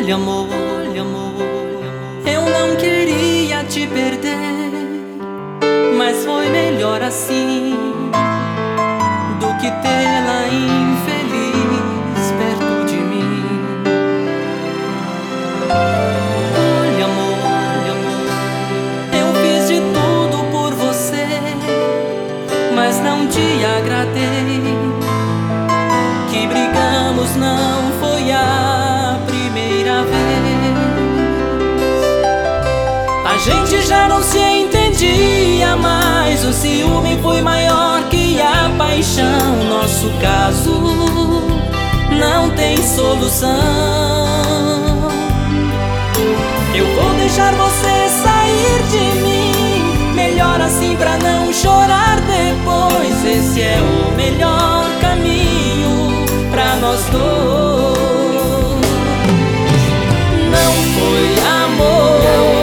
amor, eu não queria te perder, mas foi melhor assim do que tê-la infeliz perto de mim. Olha, amor, eu fiz de tudo por você, mas não te agradei. Que brigamos não foi a primeira vez. A gente já não se entendia mais, o ciúme foi maior que a paixão. Nosso caso não tem solução. Eu vou deixar você sair de mim, melhor assim pra não chorar depois. Esse é o melhor caminho pra nós dois. Não foi amor,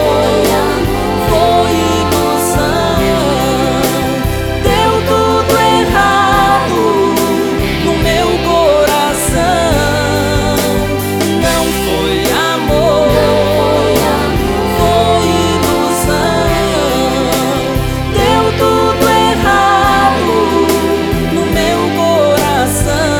foi ilusão. Deu tudo errado no meu coração. Não foi amor, foi ilusão. Deu tudo errado no meu coração.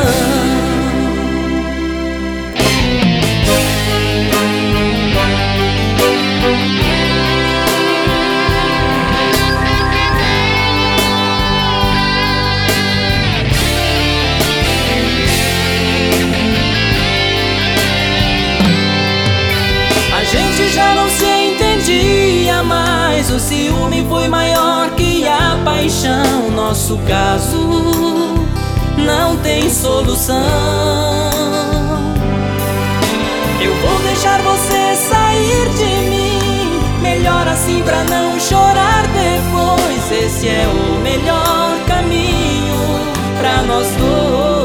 A gente já não se entendia mais, o ciúme foi maior que a paixão. Nosso caso não tem solução. Eu vou deixar você sair de mim, melhor assim pra não chorar depois. Esse é o melhor caminho pra nós dois.